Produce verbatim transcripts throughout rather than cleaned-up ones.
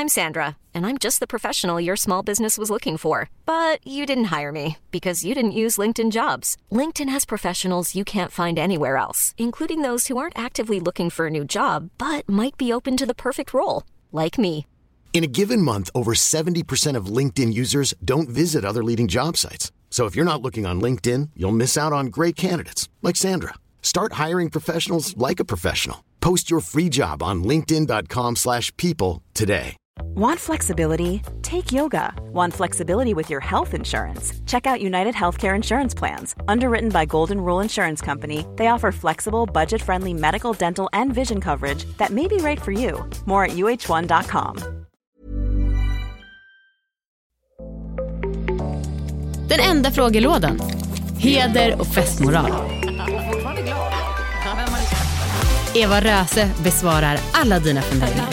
I'm Sandra, and I'm just the professional your small business was looking for. But you didn't hire me because you didn't use LinkedIn Jobs. LinkedIn has professionals you can't find anywhere else, including those who aren't actively looking for a new job, but might be open to the perfect role, like me. In a given month, over seventy percent of LinkedIn users don't visit other leading job sites. So if you're not looking on LinkedIn, you'll miss out on great candidates like Sandra. Start hiring professionals like a professional. Post your free job on linkedin dot com slash people today. Want flexibility? Take yoga. Want flexibility with your health insurance? Check out United Healthcare Insurance Plans. Underwritten by Golden Rule Insurance Company, they offer flexible, budget-friendly medical, dental, and vision coverage that may be right for you. More at u h one dot com. Den enda frågelådan. Heder och festmoral. Eva Röse besvarar alla dina funderingar.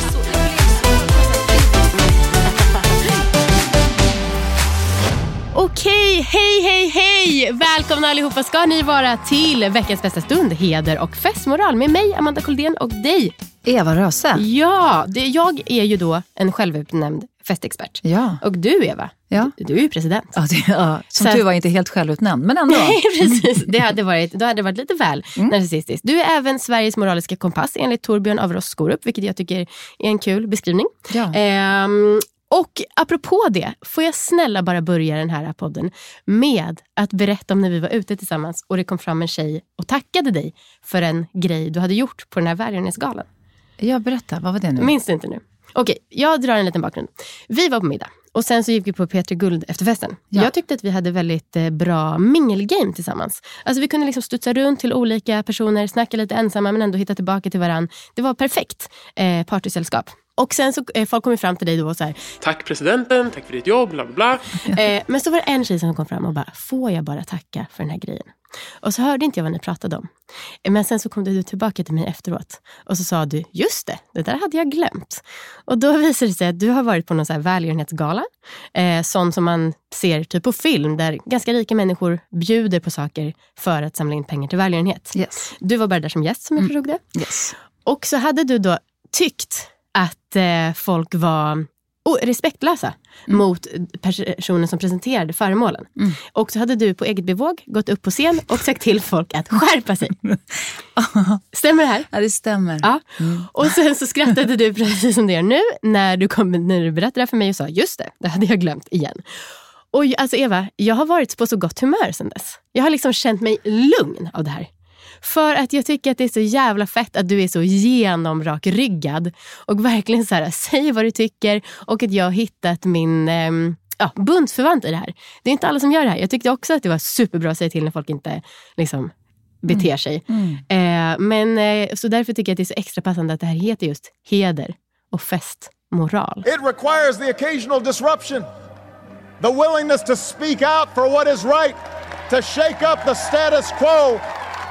Okej, hej, hej, hej! Välkomna allihopa ska ni vara till veckans bästa stund, heder och festmoral med mig, Amanda Koldén, och dig, Eva Röse. Ja, det, jag är ju då en självutnämnd festexpert. Ja. Och du, Eva, ja. du, du är ju president. Ja, det, ja. Som Så tur var inte helt självutnämnd, men ändå. Nej, precis. Det hade varit, då hade det varit lite väl mm. narcissistiskt. Du är även Sveriges moraliska kompass enligt Torbjörn Averås Skorup, vilket jag tycker är en kul beskrivning. Ja. Ehm, och apropå det, får jag snälla bara börja den här podden med att berätta om när vi var ute tillsammans och det kom fram en tjej och tackade dig för en grej du hade gjort på den här välgörenhetsgalan. Ja, berätta. Vad var det nu? Minns du inte nu? Okej, jag drar en liten bakgrund. Vi var på middag och sen så gick vi på Peter Guld efter festen. Ja. Jag tyckte att vi hade väldigt eh, bra mingelgame tillsammans. Alltså vi kunde liksom studsa runt till olika personer, snacka lite ensamma men ändå hitta tillbaka till varann. Det var perfekt eh, partysällskap. Och sen så eh, folk kom fram till dig då och så här: tack presidenten, tack för ditt jobb, bla bla bla. eh, Men så var det en tjej som kom fram och bara: får jag bara tacka för den här grejen? Och så hörde inte jag vad ni pratade om. Men sen så kom du tillbaka till mig efteråt. Och så sa du: just det, det där hade jag glömt. Och då visade det sig att du har varit på någon så här välgörenhetsgala. Eh, sån som man ser typ på film. Där ganska rika människor bjuder på saker för att samla in pengar till välgörenhet. Yes. Du var bara där som gäst som jag förstod det. Yes. Och så hade du då tyckt att eh, folk var oh, respektlösa mm. mot personen som presenterade föremålen. Mm. Och så hade du på eget bevåg gått upp på scen och sagt till folk att skärpa sig. Stämmer det här? Ja, det stämmer. Ja. Mm. Och sen så skrattade du precis som det gör nu när du, kom, när du berättade för mig och sa: just det, det hade jag glömt igen. Och alltså Eva, jag har varit på så gott humör sedan dess. Jag har liksom känt mig lugn av det här. För att jag tycker att det är så jävla fett att du är så genomrakryggad och verkligen så här, säger vad du tycker, och att jag har hittat min eh, ja, bundsförvant i det här. Det är inte alla som gör det här. Jag tyckte också att det var superbra att säga till när folk inte liksom beter mm. sig. Mm. Eh, men eh, så därför tycker jag att det är så extra passande att det här heter just heder och festmoral. It requires the occasional disruption. The willingness to speak out for what is right. To shake up the status quo.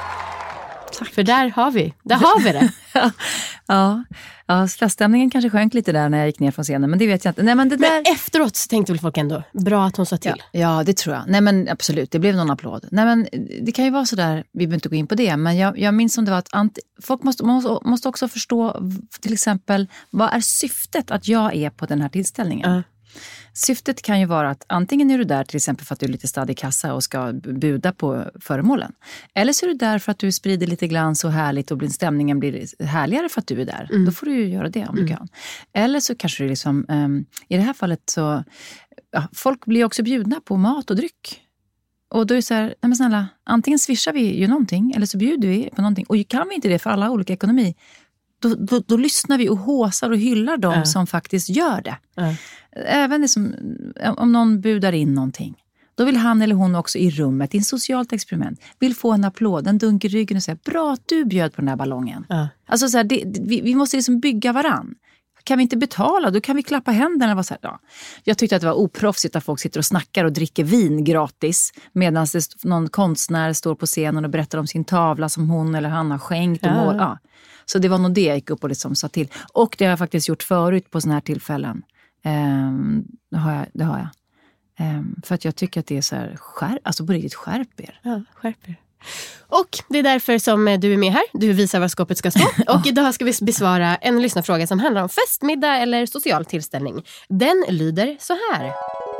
Tack. För där har vi, där har vi det. ja, ja, feststämningen kanske sjönk lite där när jag gick ner från scenen, men det vet jag inte. Nej, men det men där... efteråt så tänkte väl folk ändå, bra att hon sa till. Ja, ja, det tror jag. Nej men absolut, det blev någon applåd. Nej men det kan ju vara så där, vi behöver inte gå in på det, men jag, jag minns som det var att ant- folk måste, måste, måste också förstå till exempel, vad är syftet att jag är på den här tillställningen? Uh. Syftet kan ju vara att antingen är du där till exempel för att du är lite stadig kassa och ska buda på föremålen. Eller så är du där för att du sprider lite glans och härligt och blir, stämningen blir härligare för att du är där. Mm. Då får du ju göra det om mm. du kan. Eller så kanske du liksom, um, i det här fallet så, ja, folk blir också bjudna på mat och dryck. Och då är det så här, nej men snälla, antingen swishar vi ju någonting eller så bjuder vi på någonting. Och kan vi inte det för alla olika ekonomi, Då, då, då lyssnar vi och håsar och hyllar dem äh. som faktiskt gör det. Äh. Även det som, om någon budar in någonting, då vill han eller hon också i rummet, i en socialt experiment, vill få en applåd, en dunk i ryggen och säga: bra att du bjöd på den här ballongen. Äh. Alltså så här, det, vi, vi måste liksom bygga varann. Kan vi inte betala, då kan vi klappa händerna. Och så här, ja. Jag tyckte att det var oproffsigt att folk sitter och snackar och dricker vin gratis medan det, någon konstnär står på scenen och berättar om sin tavla som hon eller han har skänkt. Och mål. Ja. Så det var nog det jag gick upp och liksom sa till. Och det har jag faktiskt gjort förut på såna här tillfällen. Um, det har jag. Det har jag. Um, för att jag tycker att det är så här, skärp, alltså på riktigt skärp er. Ja, skärp er. Och det är därför som du är med här. Du visar var skåpet ska stå. Och idag ska vi besvara en lyssnarfråga som handlar om festmiddag eller social tillställning. Den lyder så här.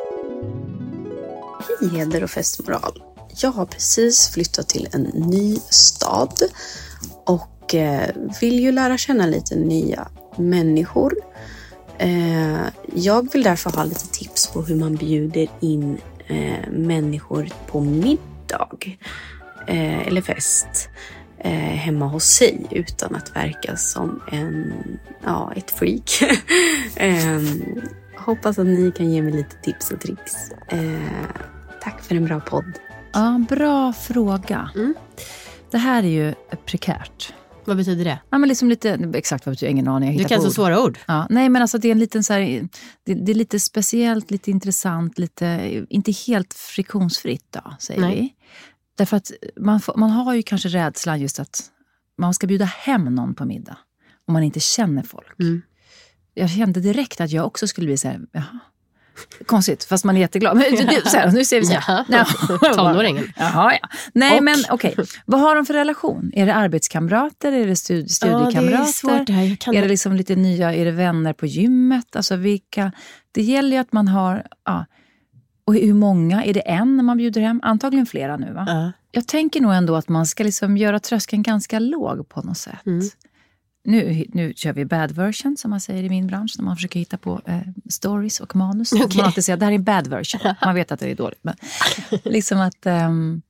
Hej heder och festmoral. Jag har precis flyttat till en ny stad och vill ju lära känna lite nya människor. Jag vill därför ha lite tips på hur man bjuder in människor på middag eller fest hemma hos sig utan att verka som en, ja, ett freak. Hoppas att ni kan ge mig lite tips och tricks. Tack för en bra podd. Ja, bra fråga. Mm. Det här är ju prekärt. Vad betyder det? Ja, men liksom lite, exakt vad betyder ingen aning. Du kan så svåra ord. Ja, nej, men alltså det är en liten så här, det, det är lite speciellt, lite intressant, lite, inte helt friktionsfritt då, säger nej. vi. Därför att man, får, man har ju kanske rädslan just att man ska bjuda hem någon på middag om man inte känner folk. Mm. Jag kände direkt att jag också skulle bli så här, jaha. Konstigt, fast man är jätteglad. Men, du, så här, nu ser vi så här. Ja. Tonåringen. Jaha, ja. Nej, och. men okej. Okay. Vad har de för relation? Är det arbetskamrater? Är det stud- studiekamrater? Ja, det är svårt det här. Kan... Är det liksom lite nya, är det vänner på gymmet? Alltså vilka... Det gäller ju att man har... Ja. Och hur många? Är det en när man bjuder hem? Antagligen flera nu, va? Uh. Jag tänker nog ändå att man ska liksom göra tröskeln ganska låg på något sätt. Mm. Nu, nu kör vi bad version som man säger i min bransch när man försöker hitta på eh, stories och manus. Okay. Man alltid säger att det här är bad version. Man vet att det är dåligt. Men liksom att um,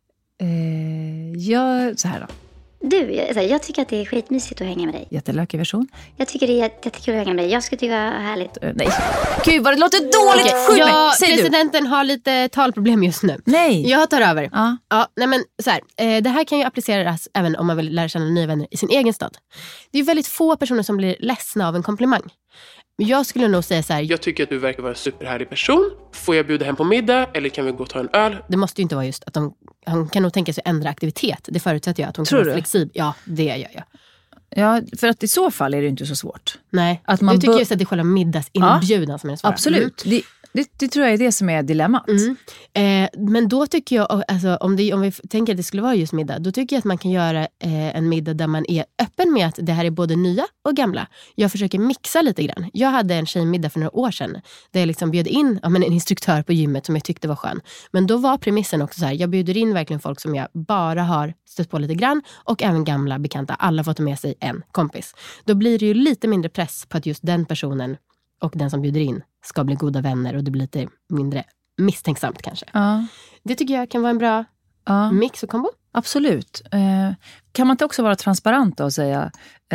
eh, jag, så här då. Du, jag, jag tycker att det är skitmysigt att hänga med dig. Jättelökig version. Jag tycker det är jättekul att hänga med dig. Jag skulle tycka det var härligt. Uh, nej. Gud vad det låter dåligt. Okay. Ja, presidenten du. har lite talproblem just nu. Nej. Jag tar över. Ja. Ja, nej men så här, eh, det här kan ju appliceras även om man vill lära känna nya vänner i sin egen stad. Det är väldigt få personer som blir ledsna av en komplimang. Jag skulle nog säga så här. Jag tycker att du verkar vara en superhärlig person. Får jag bjuda hem på middag eller kan vi gå och ta en öl? Det måste ju inte vara just att de, hon kan nog tänka sig ändra aktivitet. Det förutsätter jag att hon Tror kan vara du? flexibel. Ja, det gör jag. Ja, för att i så fall är det inte så svårt. Nej, att man du tycker bör... just att det är själva middagsinbjudan ja, som är svåra. Absolut. Mm. Det, det, det tror jag är det som är dilemmat. Mm. Eh, men då tycker jag, alltså, om, det, om vi tänker att det skulle vara just middag, då tycker jag att man kan göra eh, en middag där man är öppen med att det här är både nya och gamla. Jag försöker mixa lite grann. Jag hade en tjejmiddag för några år sedan där jag liksom bjöd in ja, men en instruktör på gymmet som jag tyckte var skön. Men då var premissen också så här, jag bjuder in verkligen folk som jag bara har stött på lite grann och även gamla bekanta. Alla fått med sig en kompis. Då blir det ju lite mindre press på att just den personen och den som bjuder in ska bli goda vänner och det blir lite mindre misstänksamt kanske. Ja. Det tycker jag kan vara en bra ja. mix och kombo. Absolut. Eh, kan man inte också vara transparent och säga eh,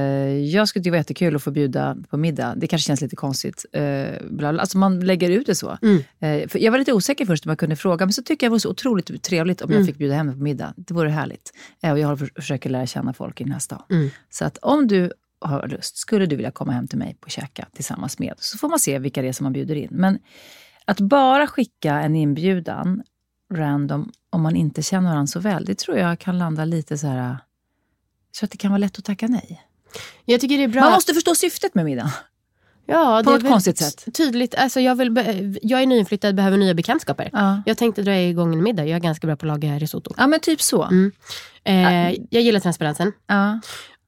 jag skulle tycka det var jättekul att få bjuda på middag. Det kanske känns lite konstigt. Eh, alltså man lägger ut det så. Mm. Eh, för jag var lite osäker först om jag kunde fråga, men så tycker jag det var så otroligt trevligt om mm. jag fick bjuda hem på middag. Det vore härligt. Eh, och jag försöker lära känna folk i den här stan. Mm. Så att om du har lust, skulle du vilja komma hem till mig på käka tillsammans med, så får man se vilka det är som man bjuder in. Men att bara skicka en inbjudan random om man inte känner varandra så väl, det tror jag kan landa lite så här, så att det kan vara lätt att tacka nej. Jag tycker det är bra. Man måste förstå syftet med middagen. Ja, på det ett är konstigt sätt. Tydligt, alltså jag, vill be- jag är nyinflyttad, behöver nya bekantskaper. Ja. Jag tänkte dra igång en middag, jag är ganska bra på att laga risotto. Ja, men typ så. Mm. Eh, jag gillar transparensen. Ja.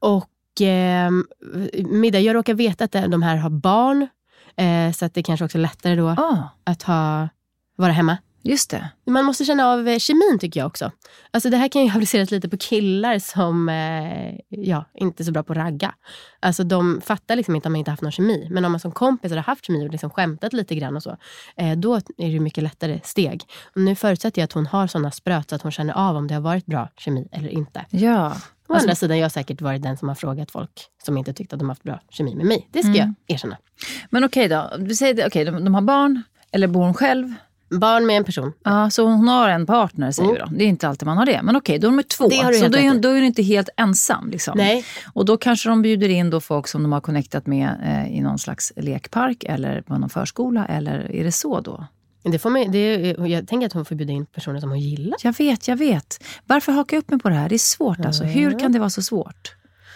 Och eh, middag, jag råkar veta att de här har barn. Eh, så att det kanske också är lättare då ah. att ha, vara hemma. Just det. Man måste känna av eh, kemin tycker jag också. Alltså det här kan ju appliceras lite på killar som eh, ja, inte är så bra på att ragga. Alltså de fattar liksom inte om man inte haft någon kemi. Men om man som kompis har haft kemi och liksom skämtat lite grann och så. Eh, då är det mycket lättare steg. Och nu förutsätter jag att hon har sådana spröt så att hon känner av om det har varit bra kemi eller inte. Ja. Å alltså, andra sidan, jag har säkert varit den som har frågat folk som inte tyckte att de har haft bra kemi med mig. Det ska mm. jag erkänna. Men okej okay då, vi säger det, okay, de, de har barn eller bor hon själv? Barn med en person. Ja, så hon har en partner säger mm. vi då. Det är inte alltid man har det. Men okej, då är de är två. Så då är, då är hon inte helt ensam. Liksom. Nej. Och då kanske de bjuder in då folk som de har connectat med eh, i någon slags lekpark eller på någon förskola. Eller är det så då? Det får man, det, jag tänker att hon får bjuda in personer som hon gillar. Jag vet, jag vet. Varför hakar jag upp mig på det här? Det är svårt mm. alltså. Hur kan det vara så svårt?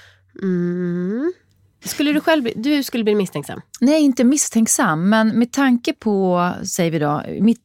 Mm. Skulle du själv, du skulle bli misstänksam? Nej, inte misstänksam. Men med tanke på, säger vi då, mitt,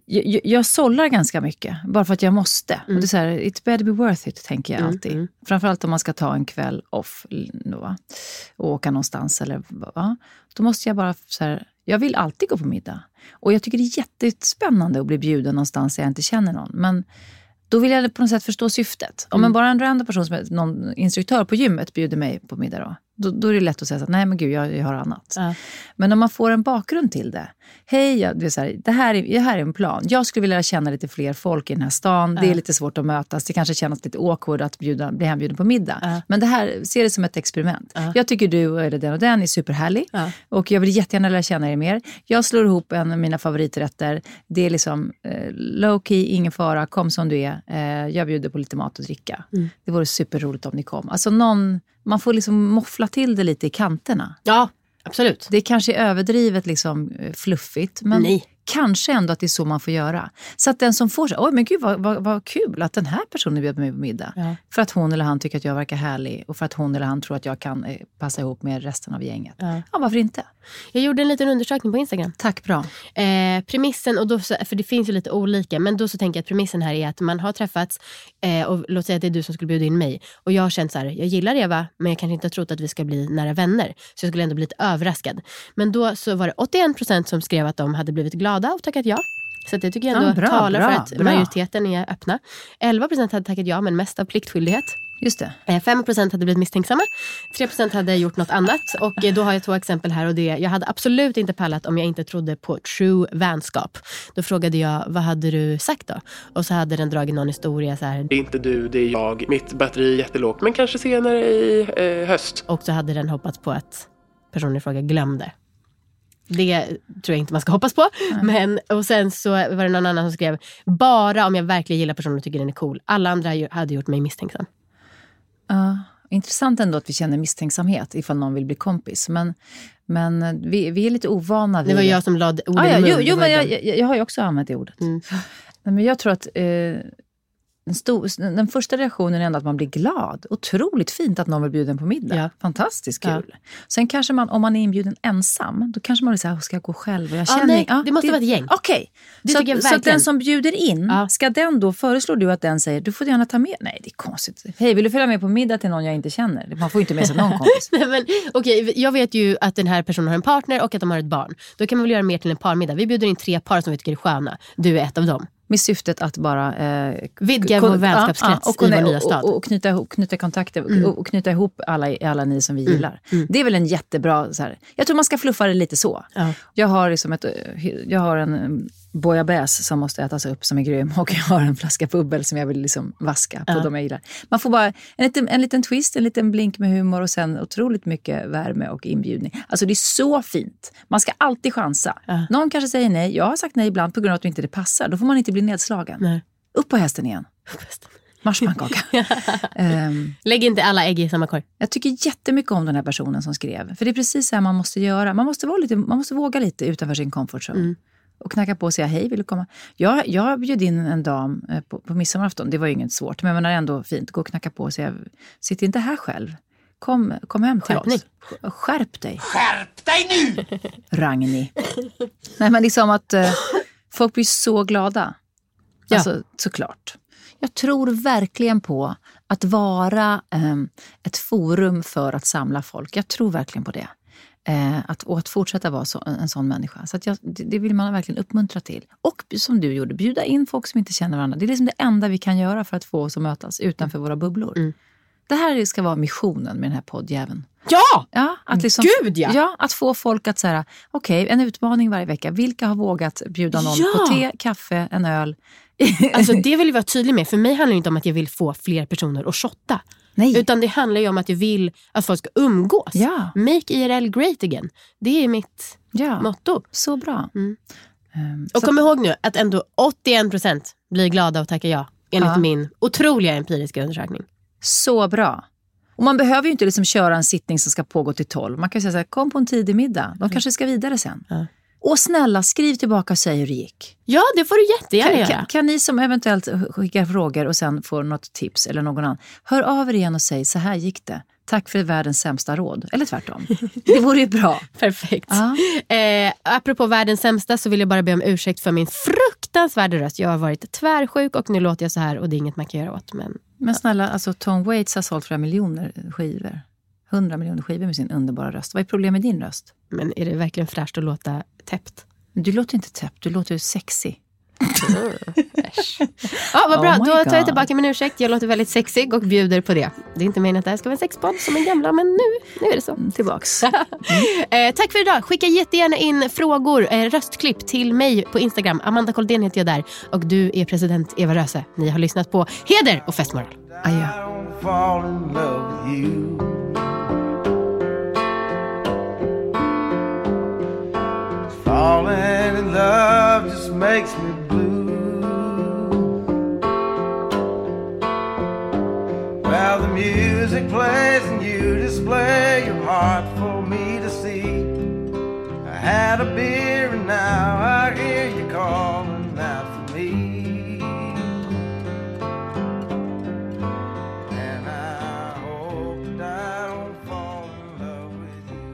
Jag, jag sållar ganska mycket, bara för att jag måste. Mm. Och det är så här, it's better be worth it, tänker jag Mm, alltid. mm. Framförallt om man ska ta en kväll off då, va? Och åka någonstans. Eller, va? Då måste jag bara, så här, jag vill alltid gå på middag. Och jag tycker det är jättespännande att bli bjuden någonstans där jag inte känner någon. Men då vill jag på något sätt förstå syftet. Om Mm. en bara en random person, som är någon instruktör på gymmet, bjuder mig på middag då. Då, då är det lätt att säga så att nej men gud, jag, jag har annat. Ja. Men om man får en bakgrund till det. Hej, jag, det, är så här, det, här är, det här är en plan. Jag skulle vilja känna lite fler folk i den här stan. Ja. Det är lite svårt att mötas. Det kanske känns lite awkward att bjuda, bli hembjuden på middag. Ja. Men det här, ser det som ett experiment. Ja. Jag tycker du eller den och den är superhärlig. Ja. Och jag vill jättegärna lära känna er mer. Jag slår ihop en av mina favoriträtter. Det är liksom eh, low key, ingen fara. Kom som du är. Eh, jag bjuder på lite mat och dricka. Mm. Det vore superroligt om ni kom. Alltså någon... Man får liksom moffla till det lite i kanterna. Ja, absolut. Det kanske är överdrivet liksom fluffigt. Men Nej. kanske ändå att det är så man får göra. Så att den som får sig, oj men gud vad, vad, vad kul att den här personen bjöd mig på middag. Ja. För att hon eller han tycker att jag verkar härlig. Och för att hon eller han tror att jag kan eh, passa ihop med resten av gänget. Ja. Ja, varför inte? Jag gjorde en liten undersökning på Instagram. Tack, bra. Eh, premissen, och då, så- för det finns ju lite olika, men då så tänker jag att premissen här är att man har träffats eh, och låt säga att det är du som skulle bjuda in mig. Och jag har känt så här, jag gillar Eva, men jag kanske inte har trott att vi ska bli nära vänner. Så jag skulle ändå bli lite överraskad. Men då så var det åttioen procent som skrev att de hade blivit glada och tackat ja. Så att det tycker jag ändå Ja, bra, talar bra, för att bra. majoriteten är öppna. elva procent hade tackat ja, men mest av pliktskyldighet. Just det. Eh, fem procent hade blivit misstänksamma. tre procent hade gjort något annat. Och eh, då har jag två exempel här. Och det, jag hade absolut inte pallat om jag inte trodde på true vänskap. Då frågade jag, vad hade du sagt då? Och så hade den dragit någon historia så här. Det är inte du, det är jag. Mitt batteri är jättelågt, men kanske senare i eh, höst. Och så hade den hoppats på att personen i fråga glömde. Det tror jag inte man ska hoppas på. Men, och sen så var det någon annan som skrev, bara om jag verkligen gillar personen och tycker den är cool. Alla andra hade gjort mig misstänksam. Ja, intressant ändå att vi känner misstänksamhet ifall någon vill bli kompis. Men, men vi, vi är lite ovana vid Det var jag som lade orden ah, ja, i mun. jo, Det jo, var men ju jag, den. jag, jag har ju också använt det ordet. Mm. Nej, men jag tror att eh, den, stor, den första reaktionen är ändå att man blir glad. Otroligt fint att någon vill bjuda en på middag. Ja. Fantastiskt Ja. kul. Sen kanske man, om man är inbjuden ensam, då kanske man vill säga, ska jag gå själv? Och jag känner, nej, det måste vara ett gäng. Okej, Det så, tycker jag så att verkligen. den som bjuder in, Ja. ska den då, föreslår du att den säger, du får gärna ta med, nej det är konstigt. Hej, vill du följa med på middag till någon jag inte känner? Man får ju inte med sig någon kompis. Nej, men, okej, jag vet ju att den här personen har en partner och att de har ett barn. Då kan man väl göra mer till en parmiddag. Vi bjuder in tre par som vi tycker är sköna. Du är ett av dem. Med syftet att bara eh, Vidga kon- vår vänskapskrets och, i vår kunna- nya stad. Och, och knyta, ihop, knyta kontakter Mm. och, och knyta ihop alla, alla ni som vi gillar. Det är väl en jättebra så här, jag tror man ska fluffa det lite så. Ja. Jag har liksom ett, jag har en um, bouillabaisse som måste ätas upp som är grym, och jag har en flaska bubbel som jag vill liksom vaska på Ja. de jag gillar. Man får bara en liten, en liten twist, en liten blink med humor och sen otroligt mycket värme och inbjudning. Alltså det är så fint. Man ska alltid chansa. Ja. Någon kanske säger nej. Jag har sagt nej ibland på grund av att inte det passar. Då får man inte bli nedslagen. Nej. Upp på hästen igen. Marschpannkaka. um, Lägg inte alla ägg i samma korg. jag tycker jättemycket om den här personen som skrev. För det är precis så här man måste göra. Man måste, vara lite, man måste våga lite utanför sin comfort zone. Mm. Och knacka på och säga, hej, vill du komma? Jag, jag bjöd in en dam eh, på, på midsommarafton. Det var ju inget svårt. Men det är ändå fint. Gå och knacka på och säga, sitt inte här själv. Kom, kom hem till Skärpning. oss. Sk- Skärp dig. Skärp dig nu! Ragni. Nej, men liksom att eh, folk blir så glada. Ja. Alltså, såklart. Jag tror verkligen på att vara eh, ett forum för att samla folk. Jag tror verkligen på det. Eh, att, och att fortsätta vara så, en sån människa. Så att jag, det, det vill man verkligen uppmuntra till. Och som du gjorde, bjuda in folk som inte känner varandra. Det är liksom det enda vi kan göra för att få oss att mötas utanför våra bubblor. Mm. Det här ska vara missionen med den här poddjäveln. Ja! Ja, att liksom, Gud, ja! ja! Att få folk att säga, okej, okay, en utmaning varje vecka. Vilka har vågat bjuda någon Ja! på te, kaffe, en öl? Alltså det vill jag vara tydlig med. För mig handlar det inte om att jag vill få fler personer att shotta. Nej. Utan det handlar ju om att jag vill att folk ska umgås. Ja. Make I R L great again. Det är mitt Ja, motto. så bra. Mm. Um, Och så kom ihåg nu att ändå åttioen procent blir glada och tackar ja. Enligt Ja. min otroliga empiriska undersökning. Så bra. Och man behöver ju inte liksom köra en sittning som ska pågå till tolv. Man kan säga så här, kom på en tidig middag. De kanske ska vidare sen. Ja. Och snälla, skriv tillbaka och säg hur det gick. Ja, det får du jättegärna Kan, göra. kan, kan ni som eventuellt skickar frågor och sen får något tips eller någon annan, hör av er igen och säg, så här gick det. Tack för världens sämsta råd. Eller tvärtom. Det vore ju bra. Perfekt. Eh, apropå världens sämsta så vill jag bara be om ursäkt för min fruktansvärda röst. Jag har varit tvärsjuk och nu låter jag så här och det är inget man kan göra åt. Men, men snälla, alltså Tom Waits har sålt flera miljoner skivor. Hundra miljoner skivor med sin underbara röst. Vad är problemet med din röst? Men är det verkligen fräscht att låta täppt? Du låter inte täppt, du låter sexy. Mm. Ja, vad bra, Oh då tar God. jag tillbaka min ursäkt. Jag låter väldigt sexig och bjuder på det. Det är inte meningen att det här ska vara en sexpodd som en gamla, men nu, nu är det så. Mm, tillbaks. mm. eh, Tack för idag, skicka jättegärna in frågor, eh, röstklipp till mig på Instagram. Amanda Koldén heter jag där. Och du är president Eva Röse. Ni har lyssnat på Heder och festmoral. Adjö. Falling in love just makes me blue. Well, the music plays and you display your heart for me to see. I had a beer and now I hear you calling out for me. And I hope that I don't fall in love with you.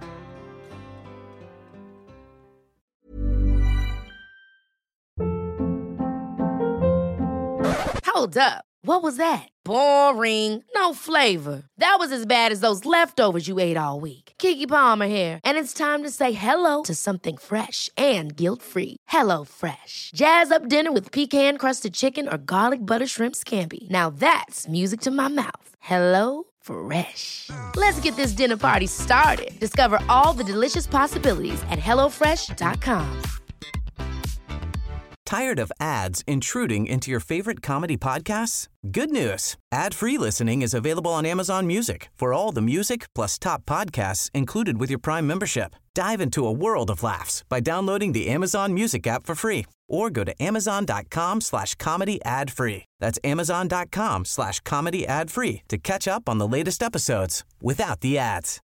Hold up. What was that? Boring. No flavor. That was as bad as those leftovers you ate all week. Keke Palmer here, and it's time to say hello to something fresh and guilt-free. Hello Fresh. Jazz up dinner with pecan-crusted chicken or garlic butter shrimp scampi. Now that's music to my mouth. Hello Fresh. Let's get this dinner party started. Discover all the delicious possibilities at hello fresh dot com. Tired of ads intruding into your favorite comedy podcasts? Good news. Ad-free listening is available on Amazon Music for all the music plus top podcasts included with your Prime membership. Dive into a world of laughs by downloading the Amazon Music app for free or go to amazon.com slash comedy ad free. That's amazon.com slash comedy ad free to catch up on the latest episodes without the ads.